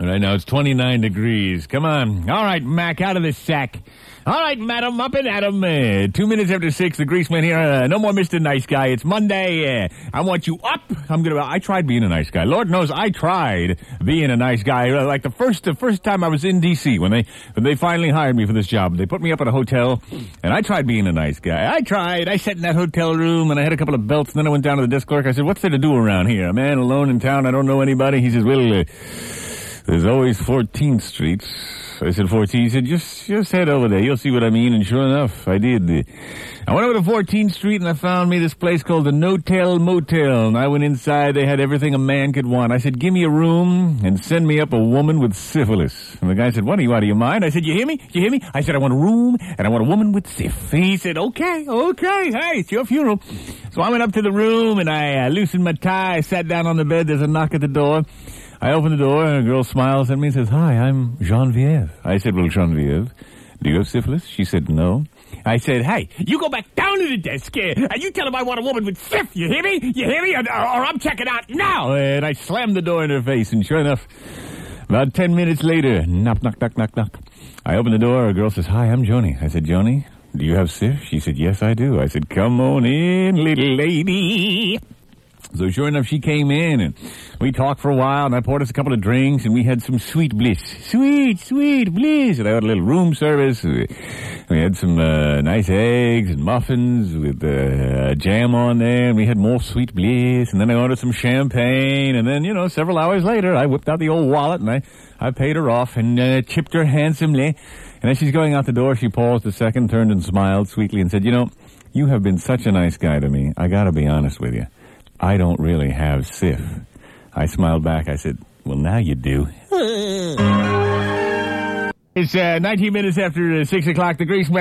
Right now it's 29 degrees. Come on. All right, Mac, out of this sack. All right, madam, up and at 'em. 2 minutes after 6, the Greaseman here. No more Mr. Nice Guy. It's Monday. I want you up. I tried being a nice guy. Lord knows I tried being a nice guy. Like the first time I was in D.C. when they finally hired me for this job. They put me up at a hotel, and I tried being a nice guy. I tried. I sat in that hotel room, and I had a couple of belts, and then I went down to the desk clerk. I said, what's there to do around here? A man alone in town. I don't know anybody. He says, well, there's always 14th Street. I said, 14th. He said, just head over there. You'll see what I mean. And sure enough, I did. I went over to 14th Street and I found me this place called the No-Tell Motel. And I went inside. They had everything a man could want. I said, give me a room and send me up a woman with syphilis. And the guy said, what are you out of your mind? I said, you hear me? You hear me? I said, I want a room and I want a woman with syphilis. He said, okay. Hey, it's your funeral. So I went up to the room and I loosened my tie. I sat down on the bed. There's a knock at the door. I opened the door, and a girl smiles at me and says, hi, I'm Genevieve. I said, well, Genevieve, do you have syphilis? She said, no. I said, hey, you go back down to the desk, and you tell him I want a woman with syphilis. You hear me? You hear me? Or I'm checking out now. And I slammed the door in her face, and sure enough, about 10 minutes later, knock, knock, knock, knock, knock. I opened the door, a girl says, hi, I'm Joni. I said, Joni, do you have syphilis? She said, yes, I do. I said, come on in, little lady. So sure enough, she came in, and we talked for a while, and I poured us a couple of drinks, and we had some sweet bliss. Sweet bliss. And I had a little room service. We had some nice eggs and muffins with jam on there, and we had more sweet bliss. And then I ordered some champagne, and then, several hours later, I whipped out the old wallet, and I paid her off and tipped her handsomely. And as she's going out the door, she paused a second, turned and smiled sweetly and said, you have been such a nice guy to me. I gotta be honest with you. I don't really have syphilis. I smiled back. I said, well, now you do. It's 19 minutes after 6 o'clock. The Greaseman.